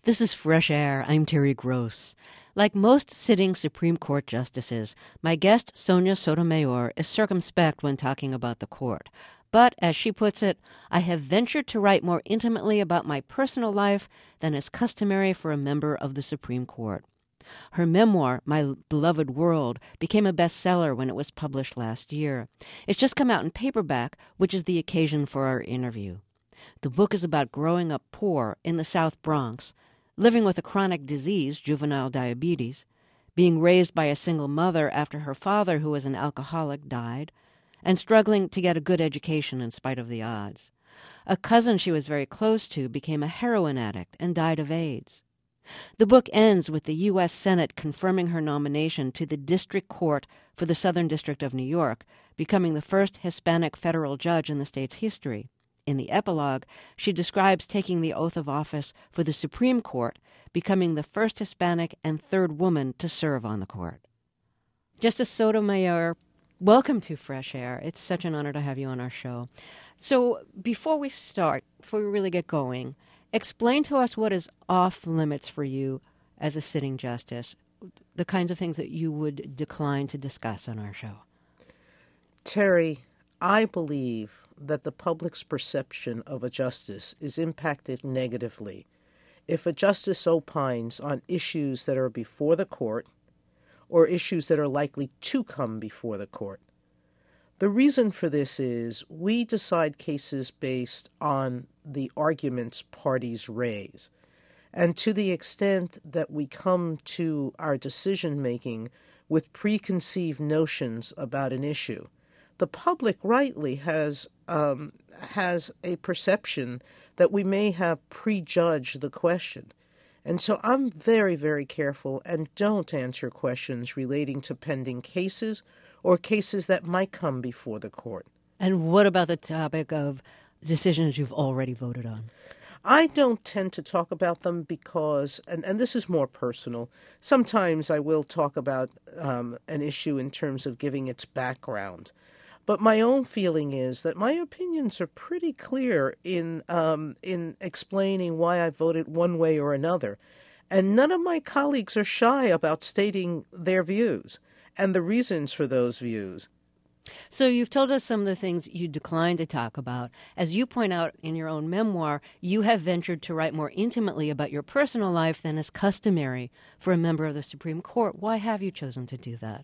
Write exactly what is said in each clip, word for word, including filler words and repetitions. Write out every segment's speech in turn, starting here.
This is Fresh Air. I'm Terry Gross. Like most sitting Supreme Court justices, my guest, Sonia Sotomayor, is circumspect when talking about the court. But, as she puts it, I have ventured to write more intimately about my personal life than is customary for a member of the Supreme Court. Her memoir, My Beloved World, became a bestseller when it was published last year. It's just come out in paperback, which is the occasion for our interview. The book is about growing up poor in the South Bronx, living with a chronic disease, juvenile diabetes, being raised by a single mother after her father, who was an alcoholic, died, and struggling to get a good education in spite of the odds. A cousin she was very close to became a heroin addict and died of AIDS. The book ends with the U S Senate confirming her nomination to the District Court for the Southern District of New York, becoming the first Hispanic federal judge in the state's history. In the epilogue, she describes taking the oath of office for the Supreme Court, becoming the first Hispanic and third woman to serve on the court. Justice Sotomayor, welcome to Fresh Air. It's such an honor to have you on our show. So before we start, before we really get going, explain to us what is off limits for you as a sitting justice, the kinds of things that you would decline to discuss on our show. Terry, I believe that the public's perception of a justice is impacted negatively if a justice opines on issues that are before the court or issues that are likely to come before the court. The reason for this is we decide cases based on the arguments parties raise. And to the extent that we come to our decision-making with preconceived notions about an issue, the public rightly has um, has a perception that we may have prejudged the question. And so I'm very, very careful and don't answer questions relating to pending cases or cases that might come before the court. And what about the topic of decisions you've already voted on? I don't tend to talk about them because, and, and this is more personal, sometimes I will talk about um, an issue in terms of giving its background. But my own feeling is that my opinions are pretty clear in um, in explaining why I voted one way or another. And none of my colleagues are shy about stating their views and the reasons for those views. So you've told us some of the things you decline to talk about. As you point out in your own memoir, you have ventured to write more intimately about your personal life than is customary for a member of the Supreme Court. Why have you chosen to do that?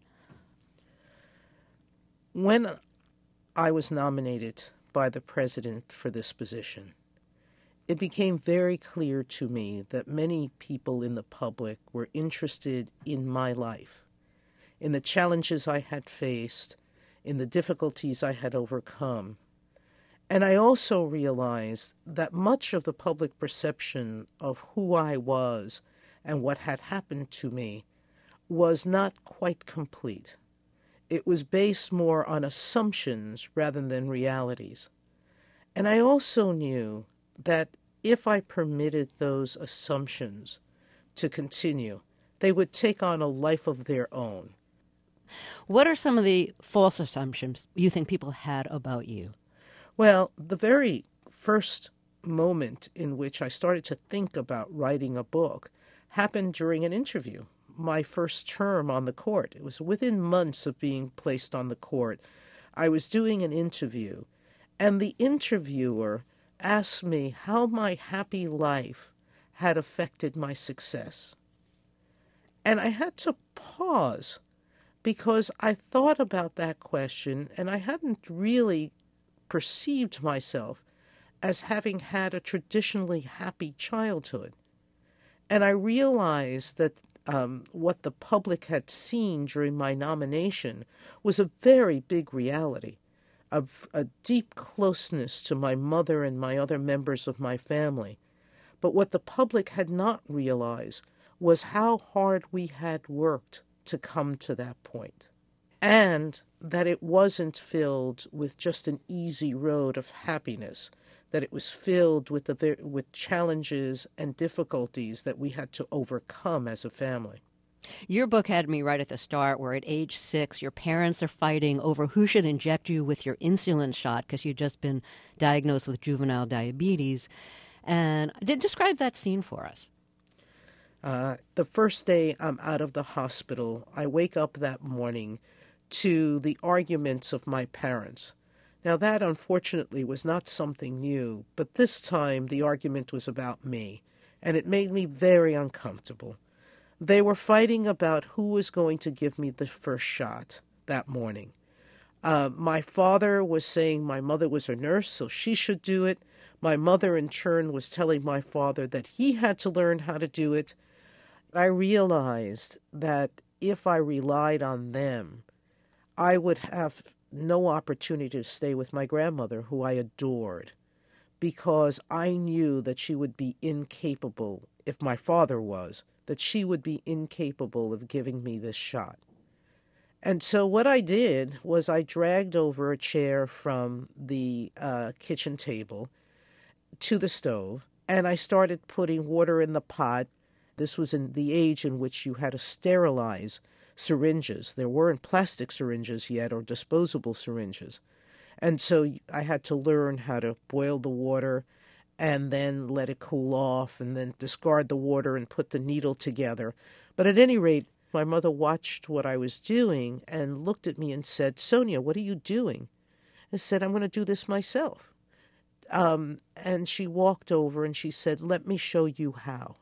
When I was nominated by the president for this position, it became very clear to me that many people in the public were interested in my life, in the challenges I had faced, in the difficulties I had overcome. And I also realized that much of the public perception of who I was and what had happened to me was not quite complete. It was based more on assumptions rather than realities. And I also knew that if I permitted those assumptions to continue, they would take on a life of their own. What are some of the false assumptions you think people had about you? Well, the very first moment in which I started to think about writing a book happened during an interview. My first term on the court. It was within months of being placed on the court. I was doing an interview, and the interviewer asked me how my happy life had affected my success. And I had to pause because I thought about that question, and I hadn't really perceived myself as having had a traditionally happy childhood. And I realized that Um, what the public had seen during my nomination was a very big reality, of a deep closeness to my mother and my other members of my family. But what the public had not realized was how hard we had worked to come to that point, and that it wasn't filled with just an easy road of happiness, that it was filled with the with challenges and difficulties that we had to overcome as a family. Your book had me right at the start where at age six, your parents are fighting over who should inject you with your insulin shot because you'd just been diagnosed with juvenile diabetes. And did describe that scene for us. Uh, the first day I'm out of the hospital, I wake up that morning to the arguments of my parents. Now, that unfortunately was not something new, but this time the argument was about me, and it made me very uncomfortable. They were fighting about who was going to give me the first shot that morning. Uh, my father was saying my mother was a nurse, so she should do it. My mother, in turn, was telling my father that he had to learn how to do it. I realized that if I relied on them, I would have no opportunity to stay with my grandmother, who I adored, because I knew that she would be incapable, if my father was, that she would be incapable of giving me this shot. And so what I did was I dragged over a chair from the uh, kitchen table to the stove, and I started putting water in the pot. This was in the age in which you had to sterilize syringes. There weren't plastic syringes yet or disposable syringes. And so I had to learn how to boil the water and then let it cool off and then discard the water and put the needle together. But at any rate, my mother watched what I was doing and looked at me and said, "Sonia, what are you doing?" I said, "I'm going to do this myself." Um, and she walked over and she said, "Let me show you how."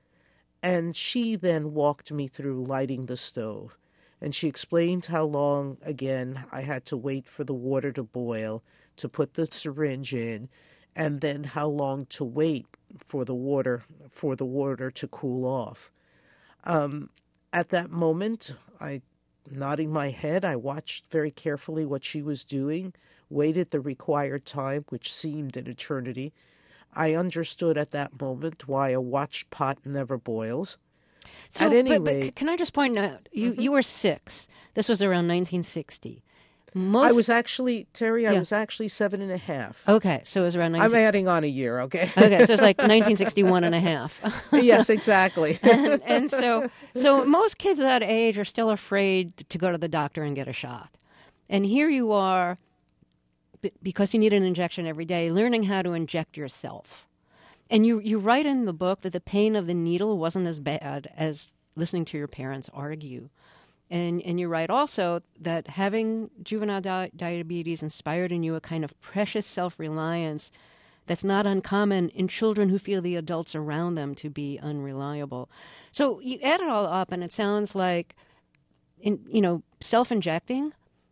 And she then walked me through lighting the stove. And she explained how long, again, I had to wait for the water to boil, to put the syringe in, and then how long to wait for the water for the water to cool off. Um, at that moment, I, nodding my head, I watched very carefully what she was doing, waited the required time, which seemed an eternity. I understood at that moment why a watched pot never boils. So, at any but, but rate, can I just point out, you, mm-hmm. you were six. This was around nineteen sixty. Most... I was actually, Terry, I yeah. was actually seven and a half. Okay, so it was around nineteen... I'm adding on a year, okay? Okay, so it's like nineteen sixty-one and a half. Yes, exactly. and and so, so most kids that age are still afraid to go to the doctor and get a shot. And here you are, b- because you need an injection every day, learning how to inject yourself. And you, you write in the book that the pain of the needle wasn't as bad as listening to your parents argue. And and you write also that having juvenile di- diabetes inspired in you a kind of precious self-reliance that's not uncommon in children who feel the adults around them to be unreliable. So you add it all up, and it sounds like, in, you know, self-injecting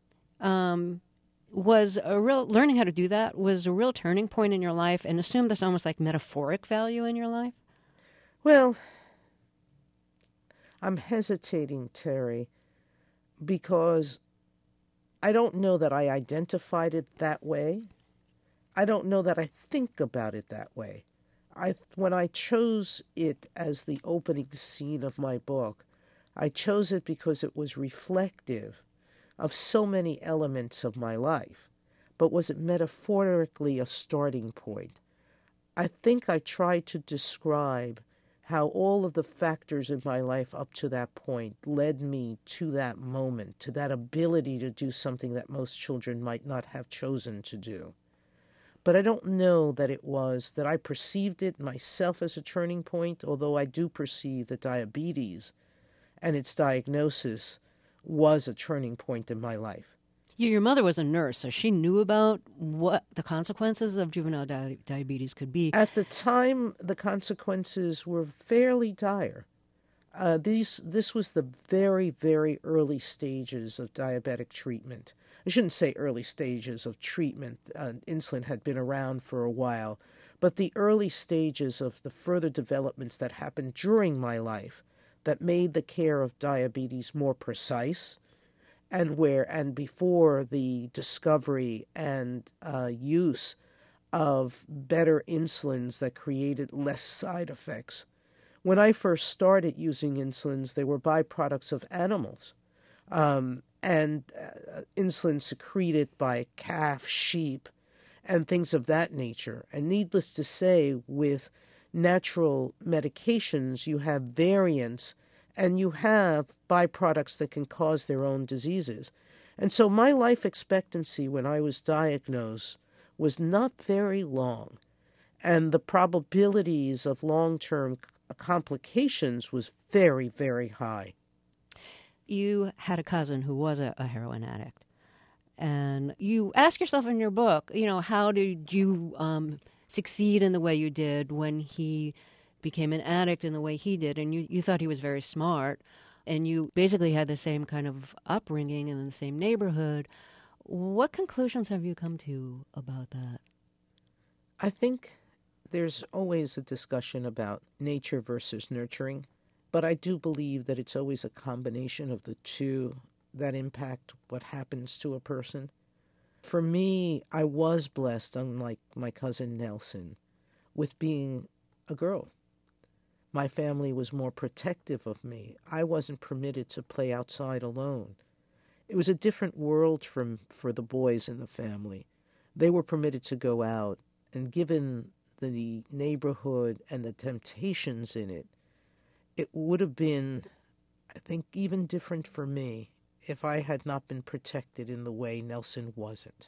um, was a real, learning how to do that was a real turning point in your life, and assume this almost like metaphoric value in your life? Well, I'm hesitating, Terry, because I don't know that I identified it that way. I don't know that I think about it that way. I, when I chose it as the opening scene of my book, I chose it because it was reflective of so many elements of my life. But was it metaphorically a starting point? I think I tried to describe how all of the factors in my life up to that point led me to that moment, to that ability to do something that most children might not have chosen to do. But I don't know that it was, that I perceived it myself as a turning point, although I do perceive that diabetes and its diagnosis was a turning point in my life. Your mother was a nurse, so she knew about what the consequences of juvenile di- diabetes could be. At the time, the consequences were fairly dire. Uh, these, this was the very, very early stages of diabetic treatment. I shouldn't say early stages of treatment. Uh, insulin had been around for a while. But the early stages of the further developments that happened during my life that made the care of diabetes more precise, and where and before the discovery and uh, use of better insulins that created less side effects. When I first started using insulins, they were byproducts of animals, um, and uh, insulin secreted by calf, sheep, and things of that nature. And needless to say, with natural medications, you have variants and you have byproducts that can cause their own diseases. And so my life expectancy when I was diagnosed was not very long. And the probabilities of long-term complications was very, very high. You had a cousin who was a, a heroin addict. And you ask yourself in your book, you know, how did you um, succeed in the way you did when he became an addict in the way he did? And you, you thought he was very smart, and you basically had the same kind of upbringing and in the same neighborhood. What conclusions have you come to about that? I think there's always a discussion about nature versus nurturing, but I do believe that it's always a combination of the two that impact what happens to a person. For me, I was blessed, unlike my cousin Nelson, with being a girl. My family was more protective of me. I wasn't permitted to play outside alone. It was a different world from, for the boys in the family. They were permitted to go out, and given the neighborhood and the temptations in it, it would have been, I think, even different for me if I had not been protected in the way Nelson wasn't.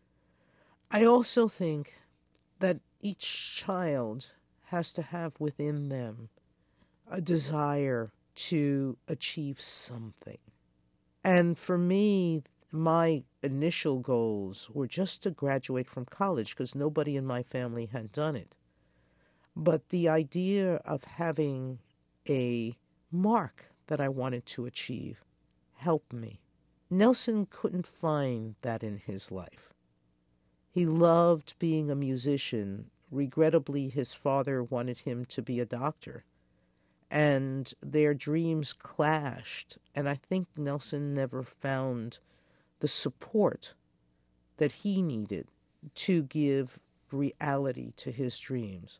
I also think that each child has to have within them a desire to achieve something. And for me, my initial goals were just to graduate from college because nobody in my family had done it. But the idea of having a mark that I wanted to achieve helped me. Nelson couldn't find that in his life. He loved being a musician. Regrettably, his father wanted him to be a doctor, and their dreams clashed, and I think Nelson never found the support that he needed to give reality to his dreams.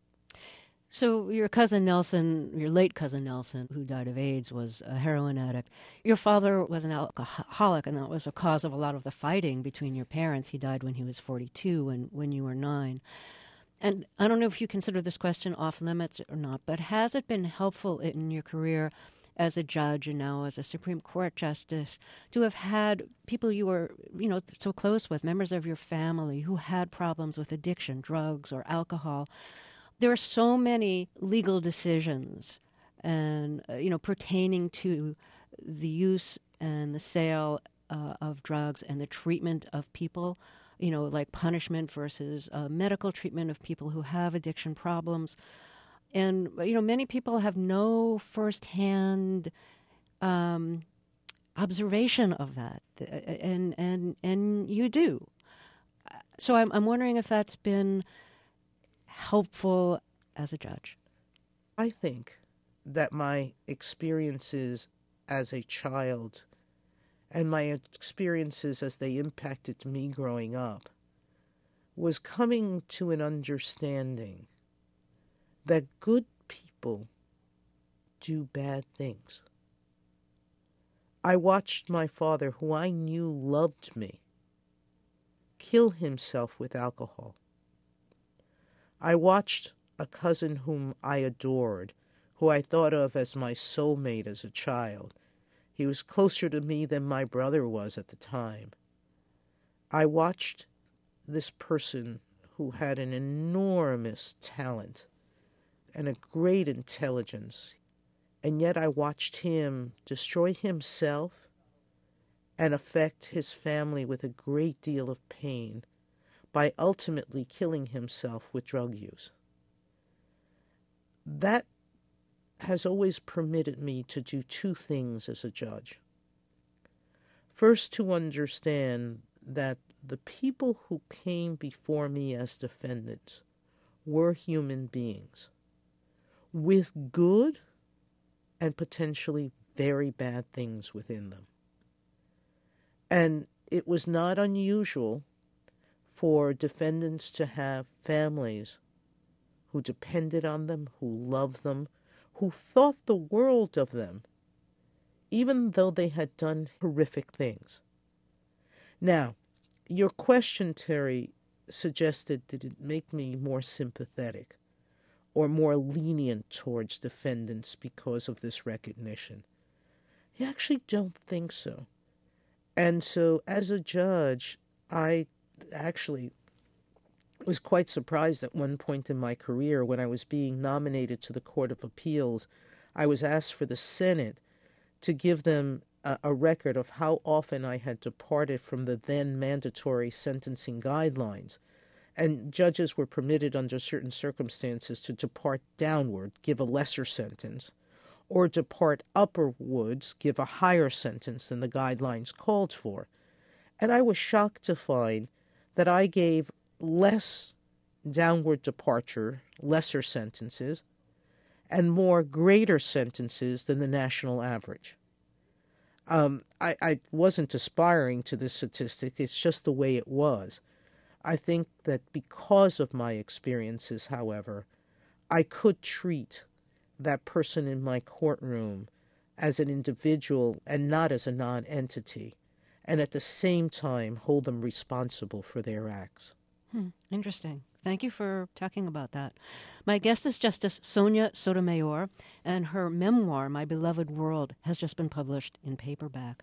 So your cousin Nelson, your late cousin Nelson, who died of AIDS, was a heroin addict. Your father was an alcoholic, and that was a cause of a lot of the fighting between your parents. He died when he was forty-two and when you were nine. And I don't know if you consider this question off limits or not, but has it been helpful in your career as a judge and now as a Supreme Court justice to have had people you were, you know, so close with, members of your family who had problems with addiction, drugs, or alcohol? There are so many legal decisions and, uh, you know, pertaining to the use and the sale uh, of drugs and the treatment of people, you know, like punishment versus uh, medical treatment of people who have addiction problems. And, you know, many people have no firsthand um, observation of that, and, and, and you do. So I'm, I'm wondering if that's been helpful as a judge. I think that my experiences as a child and my experiences as they impacted me growing up was coming to an understanding that good people do bad things. I watched my father, who I knew loved me, kill himself with alcohol. I watched a cousin whom I adored, who I thought of as my soulmate as a child. He was closer to me than my brother was at the time. I watched this person who had an enormous talent and a great intelligence, and yet I watched him destroy himself and affect his family with a great deal of pain by ultimately killing himself with drug use. That has always permitted me to do two things as a judge. First, to understand that the people who came before me as defendants were human beings with good and potentially very bad things within them. And it was not unusual for defendants to have families who depended on them, who loved them, who thought the world of them, even though they had done horrific things. Now, your question, Terry, suggested that it make me more sympathetic or more lenient towards defendants because of this recognition. I actually don't think so. And so, as a judge, I actually was quite surprised at one point in my career when I was being nominated to the Court of Appeals. I was asked for the Senate to give them a, a record of how often I had departed from the then mandatory sentencing guidelines. And judges were permitted under certain circumstances to depart downward, give a lesser sentence, or depart upwards, give a higher sentence than the guidelines called for. And I was shocked to find that I gave less downward departure, lesser sentences, and more greater sentences than the national average. Um, I, I wasn't aspiring to this statistic, it's just the way it was. I think that because of my experiences, however, I could treat that person in my courtroom as an individual and not as a non-entity, and at the same time hold them responsible for their acts. Hmm, interesting. Thank you for talking about that. My guest is Justice Sonia Sotomayor, and her memoir, My Beloved World, has just been published in paperback.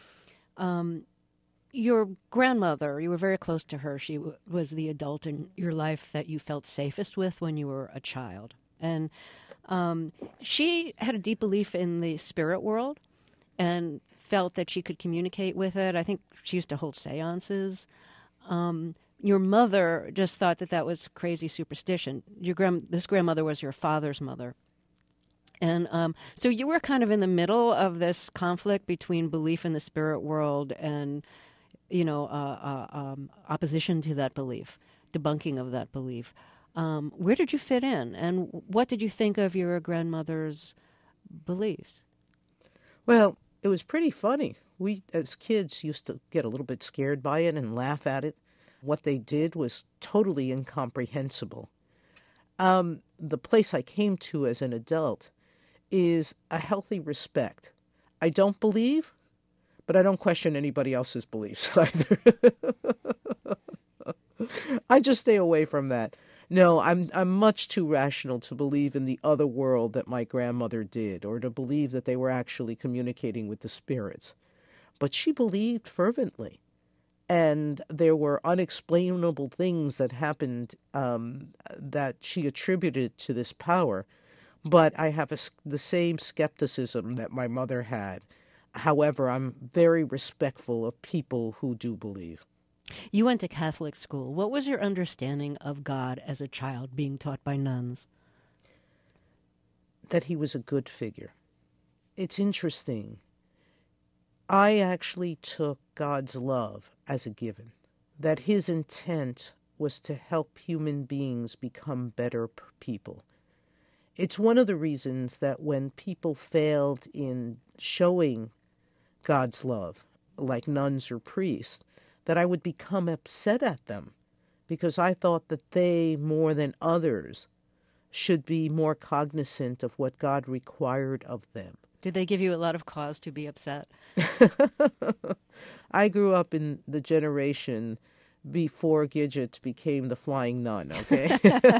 Um, your grandmother, you were very close to her. She w- was the adult in your life that you felt safest with when you were a child. And um, she had a deep belief in the spirit world and felt that she could communicate with it. I think she used to hold seances. Um, your mother just thought that that was crazy superstition. Your grand, this grandmother was your father's mother. And um, so you were kind of in the middle of this conflict between belief in the spirit world and, you know, uh, uh, um, opposition to that belief, debunking of that belief. Um, where did you fit in, and what did you think of your grandmother's beliefs? Well, it was pretty funny. We, as kids, used to get a little bit scared by it and laugh at it. What they did was totally incomprehensible. Um, the place I came to as an adult is a healthy respect. I don't believe, but I don't question anybody else's beliefs either. I just stay away from that. No, I'm I'm much too rational to believe in the other world that my grandmother did, or to believe that they were actually communicating with the spirits. But she believed fervently. And there were unexplainable things that happened um, that she attributed to this power. But I have a, the same skepticism that my mother had. However, I'm very respectful of people who do believe. You went to Catholic school. What was your understanding of God as a child being taught by nuns? That he was a good figure. It's interesting. I actually took God's love as a given, that his intent was to help human beings become better people. It's one of the reasons that when people failed in showing God's love, like nuns or priests, that I would become upset at them because I thought that they, more than others, should be more cognizant of what God required of them. Did they give you a lot of cause to be upset? I grew up in the generation before Gidget became the flying nun, okay?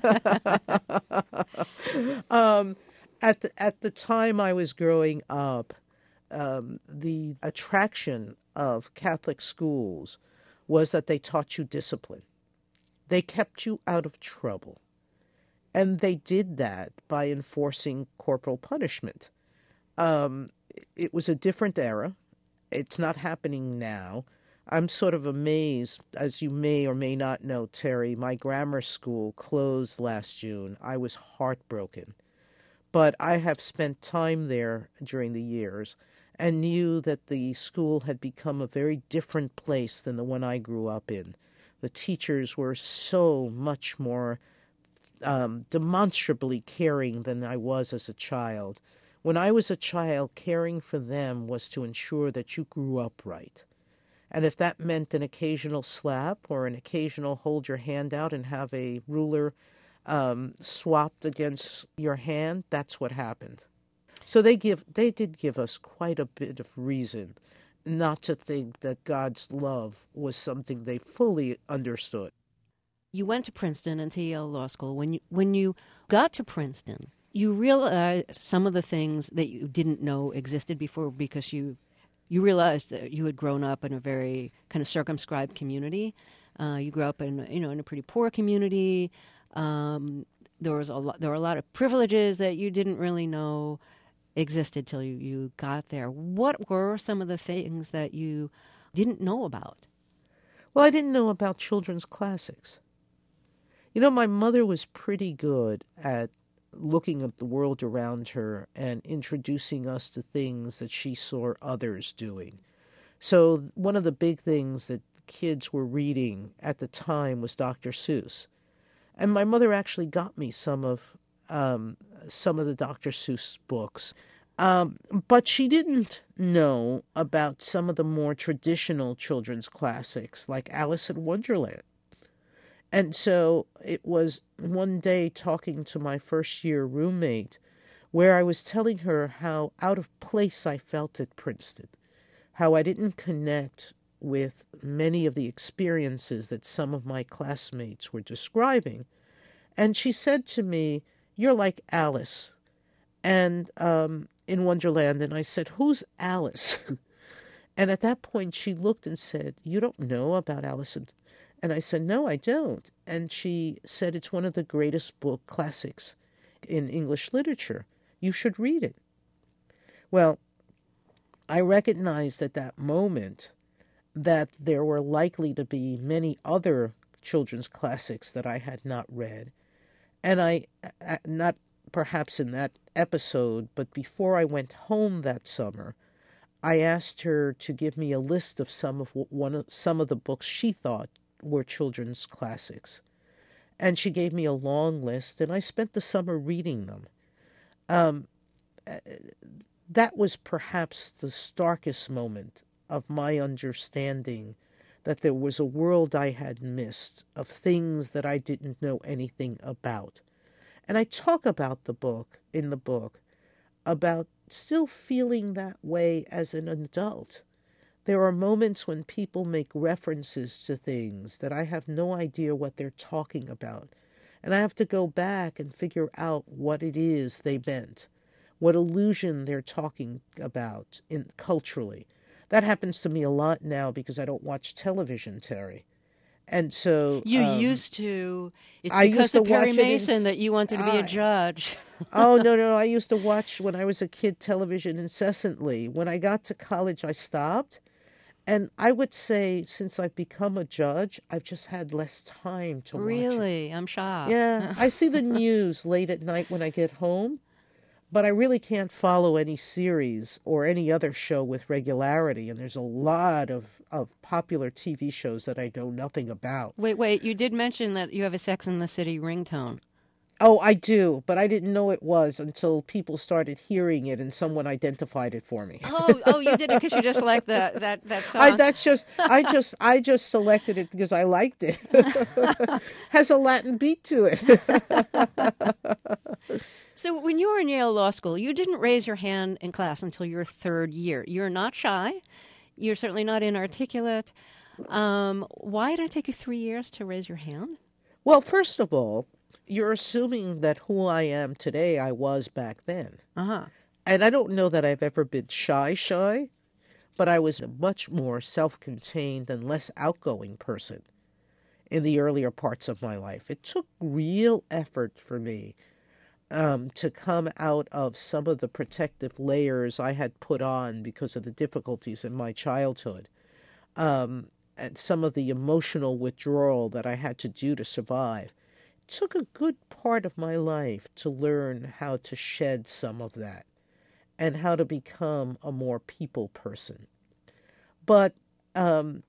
um, at, the, at the time I was growing up, um, the attraction of Catholic schools was that they taught you discipline. They kept you out of trouble. And they did that by enforcing corporal punishment. Um, it was a different era. It's not happening now. I'm sort of amazed, as you may or may not know, Terry, my grammar school closed last June. I was heartbroken. But I have spent time there during the years and knew that the school had become a very different place than the one I grew up in. The teachers were so much more um, demonstrably caring than I was as a child. When I was a child, caring for them was to ensure that you grew up right. And if that meant an occasional slap or an occasional hold your hand out and have a ruler um, swapped against your hand, that's what happened. So they give they did give us quite a bit of reason not to think that God's love was something they fully understood. You went to Princeton and to Yale Law School. When you, when you got to Princeton, you realized some of the things that you didn't know existed before because you you realized that you had grown up in a very kind of circumscribed community. Uh, you grew up in, you know, in a pretty poor community. Um, there was a lot, there were a lot of privileges that you didn't really know existed till you, you got there. What were some of the things that you didn't know about? Well, I didn't know about children's classics. You know, my mother was pretty good at looking at the world around her and introducing us to things that she saw others doing. So one of the big things that kids were reading at the time was Doctor Seuss. And my mother actually got me some of um, some of the Doctor Seuss books. Um, but she didn't know about some of the more traditional children's classics like Alice in Wonderland. And so it was one day talking to my first year roommate where I was telling her how out of place I felt at Princeton, how I didn't connect with many of the experiences that some of my classmates were describing. And she said to me, "You're like Alice and um, in Wonderland." And I said, "Who's Alice?" And at that point she looked and said, "You don't know about Alice in..." And I said, "No, I don't." And she said, "It's one of the greatest book classics in English literature. You should read it." Well, I recognized at that moment that there were likely to be many other children's classics that I had not read. And I, not perhaps in that episode, but before I went home that summer, I asked her to give me a list of some of one of some of the books she thought were children's classics. And she gave me a long list, and I spent the summer reading them. Um, that was perhaps the starkest moment of my understanding that there was a world I had missed, of things that I didn't know anything about. And I talk about the book, in the book, about still feeling that way as an adult. There are moments when people make references to things that I have no idea what they're talking about. And I have to go back and figure out what it is they meant, what illusion they're talking about in culturally. That happens to me a lot now because I don't watch television, Terry. And so... You um, used to. It's I because used to of Perry watch it in Mason s- that you wanted to be a I- judge. Oh, no, no. I used to watch, when I was a kid, television incessantly. When I got to college, I stopped. And I would say, since I've become a judge, I've just had less time to watch it. Really? I'm shocked. Yeah, I see the news late at night when I get home, but I really can't follow any series or any other show with regularity. And there's a lot of, of popular T V shows that I know nothing about. Wait, wait. You did mention that you have a Sex and the City ringtone. Oh, I do, but I didn't know it was until people started hearing it and someone identified it for me. Oh, oh, you did it because you just like the, that, that song. I, that's just I just I just selected it because I liked it. Has a Latin beat to it. So when you were in Yale Law School, you didn't raise your hand in class until your third year. You're not shy. You're certainly not inarticulate. Um, why did it take you three years to raise your hand? Well, first of all, you're assuming that who I am today I was back then. Uh-huh. And I don't know that I've ever been shy shy, but I was a much more self-contained and less outgoing person in the earlier parts of my life. It took real effort for me um, to come out of some of the protective layers I had put on because of the difficulties in my childhood, um, and some of the emotional withdrawal that I had to do to survive. It took a good part of my life to learn how to shed some of that and how to become a more people person. But um,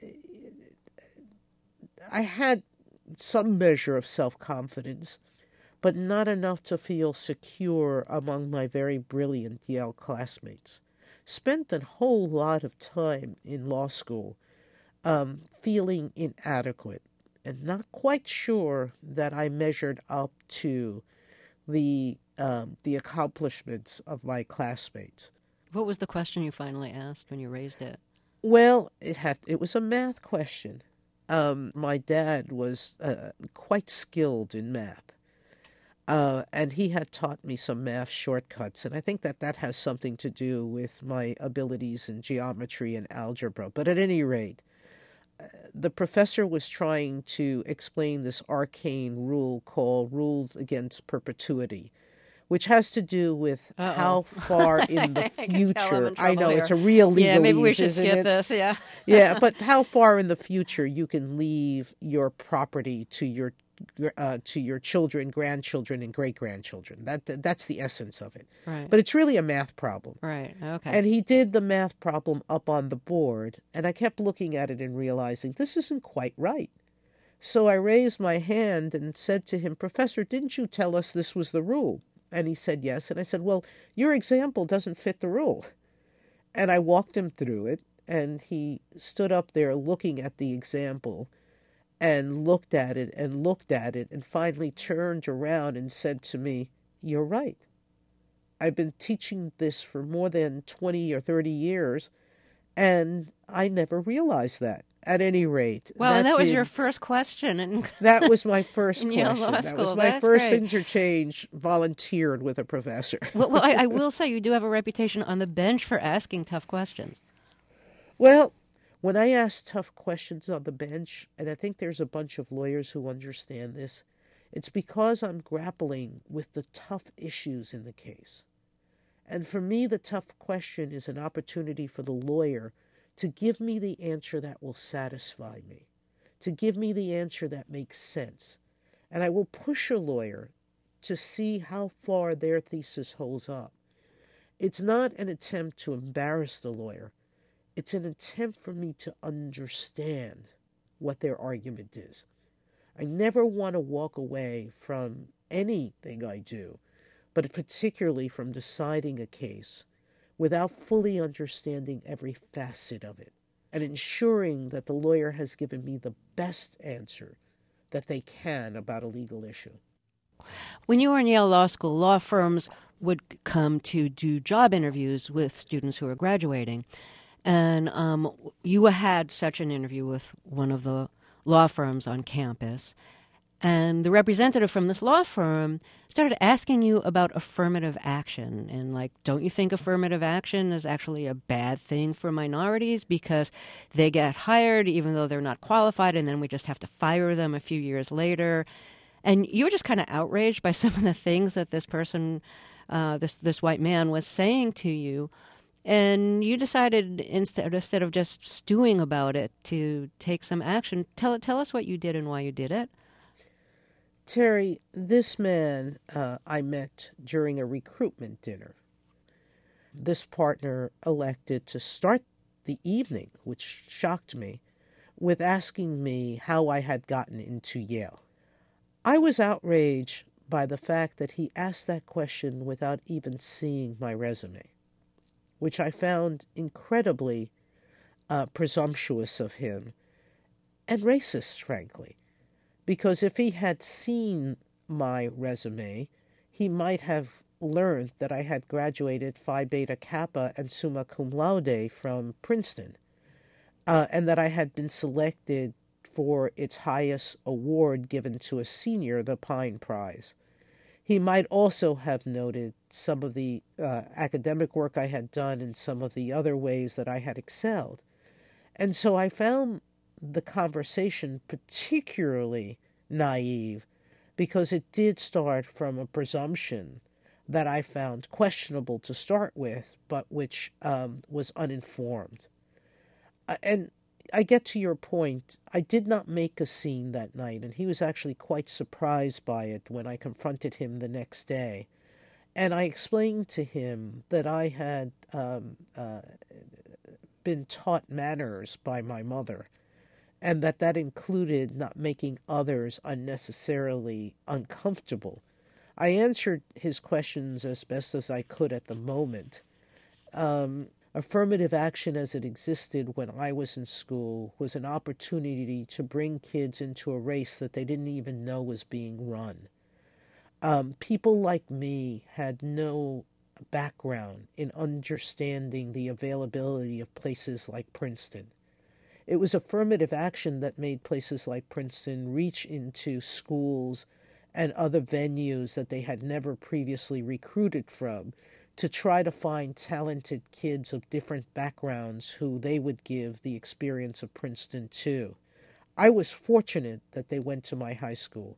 I had some measure of self-confidence, but not enough to feel secure among my very brilliant Yale classmates. Spent a whole lot of time in law school um, feeling inadequate and not quite sure that I measured up to the um, the accomplishments of my classmates. What was the question you finally asked when you raised it? Well, it had it was a math question. Um, my dad was uh, quite skilled in math, uh, and he had taught me some math shortcuts, and I think that that has something to do with my abilities in geometry and algebra. But at any rate, the professor was trying to explain this arcane rule called rules against perpetuity, which has to do with Uh-oh. how far in the I can tell I'm future. in I know trouble it's here. a real legalese, Yeah, maybe we should isn't skip it? this. Yeah. Yeah, but how far in the future you can leave your property to your uh, to your children, grandchildren, and great grandchildren. That that's the essence of it. Right. But it's really a math problem. Right. Okay. And he did the math problem up on the board, and I kept looking at it and realizing this isn't quite right. So I raised my hand and said to him, "Professor, didn't you tell us this was the rule?" And he said yes. And I said, "Well, your example doesn't fit the rule." And I walked him through it, and he stood up there looking at the example and looked at it and looked at it and finally turned around and said to me, "You're right. I've been teaching this for more than twenty or thirty years, and I never realized that. At any rate, well, and that was did, your first question. And that was my first in Yale question. Law That School. was my That's first great. interchange volunteered with a professor. well, well I, I will say you do have a reputation on the bench for asking tough questions. Well, when I ask tough questions on the bench, and I think there's a bunch of lawyers who understand this, it's because I'm grappling with the tough issues in the case. And for me, the tough question is an opportunity for the lawyer to give me the answer that will satisfy me, to give me the answer that makes sense. And I will push a lawyer to see how far their thesis holds up. It's not an attempt to embarrass the lawyer. It's an attempt for me to understand what their argument is. I never want to walk away from anything I do, but particularly from deciding a case, without fully understanding every facet of it and ensuring that the lawyer has given me the best answer that they can about a legal issue. When you were in Yale Law School, law firms would come to do job interviews with students who were graduating. And um, you had such an interview with one of the law firms on campus. And the representative from this law firm started asking you about affirmative action. And like, don't you think affirmative action is actually a bad thing for minorities because they get hired even though they're not qualified, and then we just have to fire them a few years later? And you were just kind of outraged by some of the things that this person, uh, this this white man was saying to you. And you decided, instead instead of just stewing about it, to take some action. Tell tell us what you did and why you did it. Terry, this man uh, I met during a recruitment dinner. This partner elected to start the evening, which shocked me, with asking me how I had gotten into Yale. I was outraged by the fact that he asked that question without even seeing my resume, which I found incredibly uh, presumptuous of him and racist, frankly. Because if he had seen my resume, he might have learned that I had graduated Phi Beta Kappa and summa cum laude from Princeton, uh, and that I had been selected for its highest award given to a senior, the Pine Prize. He might also have noted some of the uh, academic work I had done and some of the other ways that I had excelled. And so I found the conversation particularly naive because it did start from a presumption that I found questionable to start with, but which um, was uninformed. Uh, and I get to your point. I did not make a scene that night, and he was actually quite surprised by it when I confronted him the next day. And I explained to him that I had um, uh, been taught manners by my mother, and that that included not making others unnecessarily uncomfortable. I answered his questions as best as I could at the moment. Um, affirmative action as it existed when I was in school was an opportunity to bring kids into a race that they didn't even know was being run. Um, people like me had no background in understanding the availability of places like Princeton. It was affirmative action that made places like Princeton reach into schools and other venues that they had never previously recruited from to try to find talented kids of different backgrounds who they would give the experience of Princeton to. I was fortunate that they went to my high school.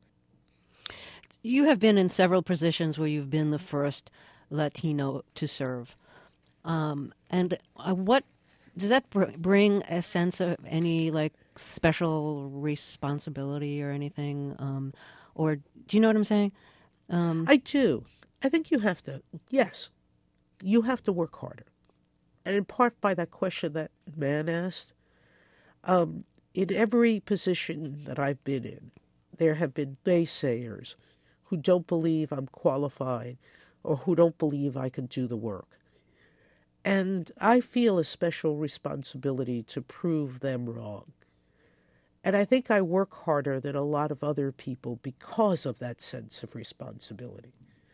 You have been in several positions where you've been the first Latino to serve. Um, and uh, what does that br- bring a sense of any like special responsibility or anything? Um, or do you know what I'm saying? Um, I do. I think you have to, yes, you have to work harder. And in part by that question that man asked, um, in every position that I've been in, there have been naysayers who don't believe I'm qualified or who don't believe I can do the work. And I feel a special responsibility to prove them wrong. And I think I work harder than a lot of other people because of that sense of responsibility.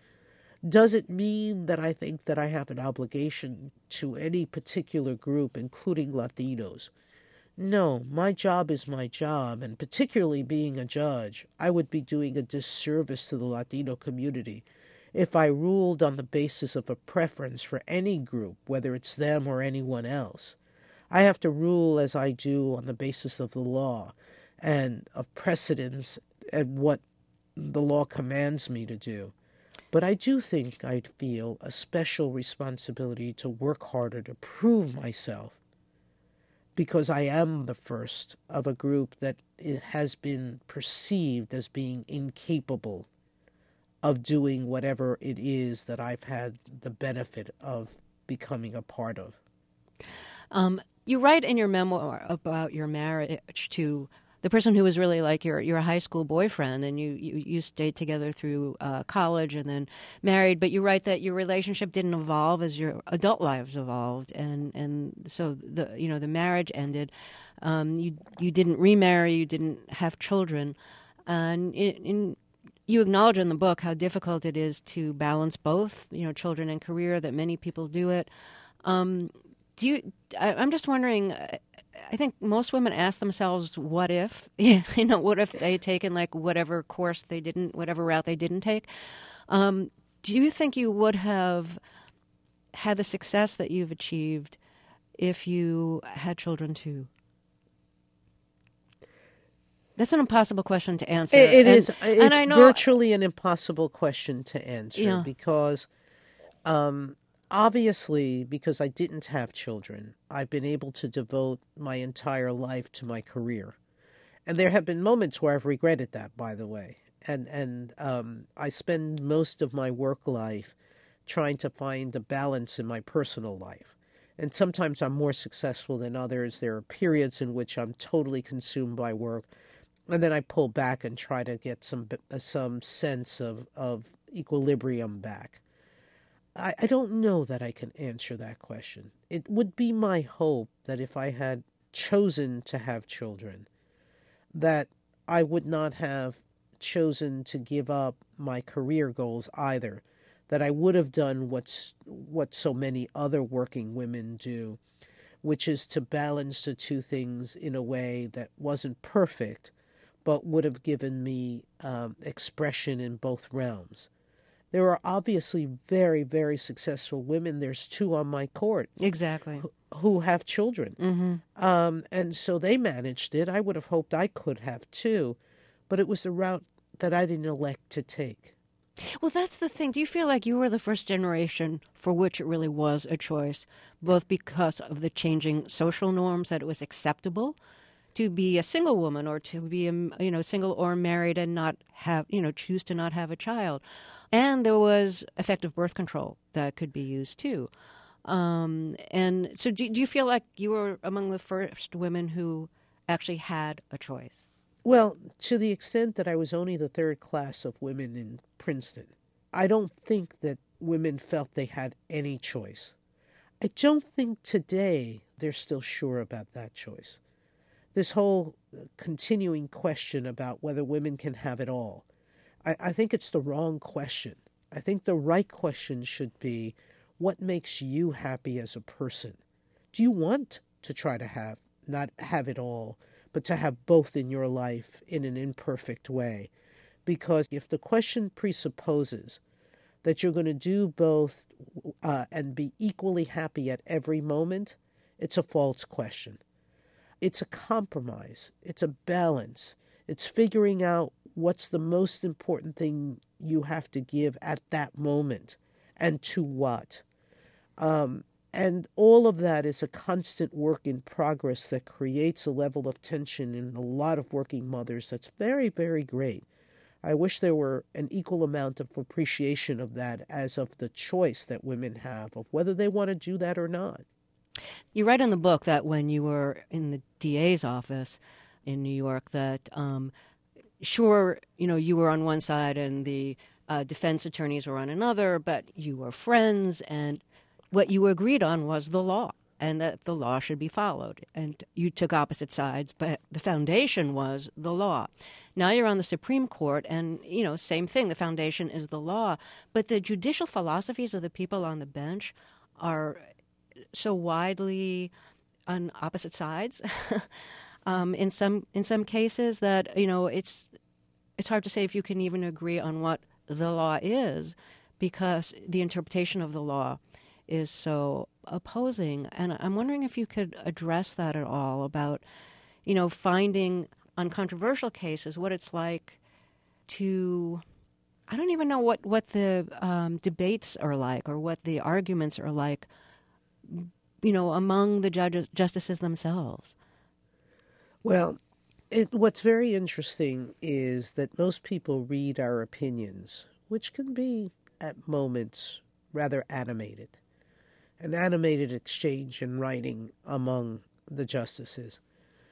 Does it mean that I think that I have an obligation to any particular group, including Latinos? No, my job is my job, and particularly being a judge, I would be doing a disservice to the Latino community if I ruled on the basis of a preference for any group, whether it's them or anyone else. I have to rule as I do on the basis of the law and of precedents and what the law commands me to do. But I do think I'd feel a special responsibility to work harder to prove myself, because I am the first of a group that has been perceived as being incapable of doing whatever it is that I've had the benefit of becoming a part of. um, you write in your memoir about your marriage to the person who was really like your your high school boyfriend, and you, you, you stayed together through uh, college and then married, but you write that your relationship didn't evolve as your adult lives evolved, and, and so the you know the marriage ended. Um, you you didn't remarry, you didn't have children, and in, in you acknowledge in the book how difficult it is to balance both, you know, children and career, that many people do it. Um, do you? I, I'm just wondering. I think most women ask themselves, "What if?" you know, what if they had taken like whatever course they didn't, whatever route they didn't take? Um, do you think you would have had the success that you've achieved if you had children too? That's an impossible question to answer. It, it and, is. It's and I know, virtually an impossible question to answer yeah. because, um, obviously, because I didn't have children, I've been able to devote my entire life to my career, and there have been moments where I've regretted that. By the way, and and um, I spend most of my work life trying to find a balance in my personal life. And sometimes I'm more successful than others. There are periods in which I'm totally consumed by work. And then I pull back and try to get some some sense of, of equilibrium back. I, I don't know that I can answer that question. It would be my hope that if I had chosen to have children, that I would not have chosen to give up my career goals either, that I would have done what's, what so many other working women do, which is to balance the two things in a way that wasn't perfect, but would have given me um, expression in both realms. There are obviously very, very successful women. There's two on my court. Exactly. Who, who have children. Mm-hmm. Um, and so they managed it. I would have hoped I could have too, but it was the route that I didn't elect to take. Well, that's the thing. Do you feel like you were the first generation for which it really was a choice, both because of the changing social norms, that it was acceptable to be a single woman or to be, a, you know, single or married and not have, you know, choose to not have a child. And there was effective birth control that could be used too. Um, and so do, do you feel like you were among the first women who actually had a choice? Well, to the extent that I was only the third class of women in Princeton, I don't think that women felt they had any choice. I don't think today they're still sure about that choice. This whole continuing question about whether women can have it all, I, I think it's the wrong question. I think the right question should be, what makes you happy as a person? Do you want to try to have, not have it all, but to have both in your life in an imperfect way? Because if the question presupposes that you're going to do both uh, and be equally happy at every moment, it's a false question. It's a compromise. It's a balance. It's figuring out what's the most important thing you have to give at that moment and to what. Um, and all of that is a constant work in progress that creates a level of tension in a lot of working mothers that's very, very great. I wish there were an equal amount of appreciation of that as of the choice that women have of whether they want to do that or not. You write in the book that when you were in the D A's office in New York that, um, sure, you know, you were on one side and the uh, defense attorneys were on another, but you were friends, and what you agreed on was the law and that the law should be followed. And you took opposite sides, but the foundation was the law. Now you're on the Supreme Court, and, you know, same thing. The foundation is the law. But the judicial philosophies of the people on the bench are so widely on opposite sides um, in some in some cases that, you know, it's it's hard to say if you can even agree on what the law is, because the interpretation of the law is so opposing. And I'm wondering if you could address that at all about, you know, finding on controversial cases what it's like to, I don't even know what, what the um, debates are like or what the arguments are like, you know, among the judges, justices themselves. Well, it, what's very interesting is that most people read our opinions, which can be at moments rather animated, an animated exchange in writing among the justices.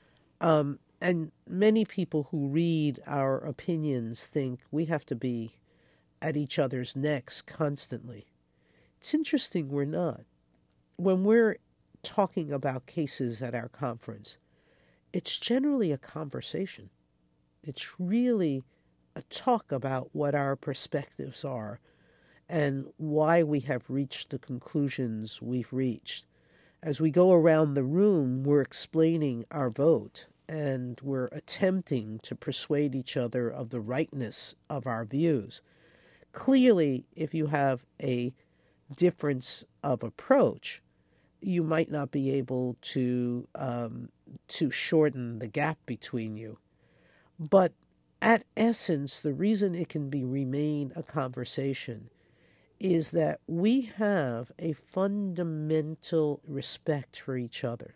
Um, and many people who read our opinions think we have to be at each other's necks constantly. It's interesting we're not. When we're talking about cases at our conference, it's generally a conversation. It's really a talk about what our perspectives are and why we have reached the conclusions we've reached. As we go around the room, we're explaining our vote, and we're attempting to persuade each other of the rightness of our views. Clearly, if you have a difference of approach, you might not be able to um, to shorten the gap between you. But at essence, the reason it can be remain a conversation is that we have a fundamental respect for each other.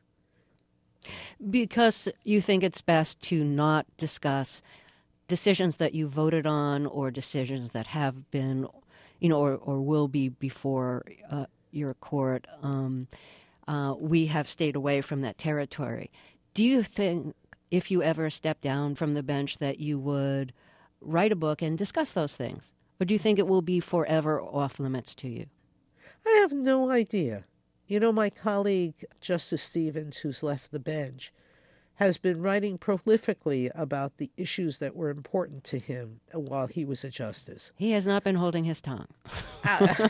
Because you think it's best to not discuss decisions that you voted on or decisions that have been, you know, or, or will be before uh, your court. Um, uh, we have stayed away from that territory. Do you think if you ever step down from the bench that you would write a book and discuss those things? Or do you think it will be forever off limits to you? I have no idea. You know, my colleague, Justice Stevens, who's left the bench, has been writing prolifically about the issues that were important to him while he was a justice. He has not been holding his tongue. uh,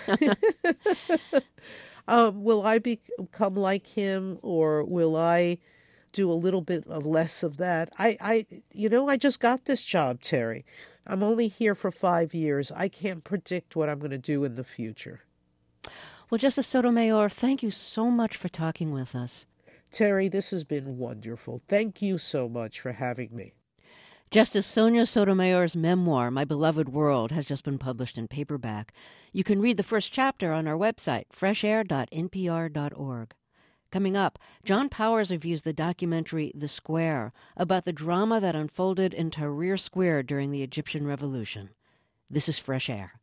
um, will I become like him, or will I do a little bit of less of that? I, I, you know, I just got this job, Terry. I'm only here for five years. I can't predict what I'm going to do in the future. Well, Justice Sotomayor, thank you so much for talking with us. Terry, this has been wonderful. Thank you so much for having me. Justice Sonia Sotomayor's memoir, My Beloved World, has just been published in paperback. You can read the first chapter on our website, fresh air dot n p r dot org. Coming up, John Powers reviews the documentary The Square about the drama that unfolded in Tahrir Square during the Egyptian Revolution. This is Fresh Air.